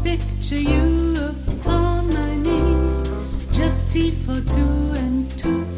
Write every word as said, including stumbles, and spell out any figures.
picture you upon my knee, just tea for two and two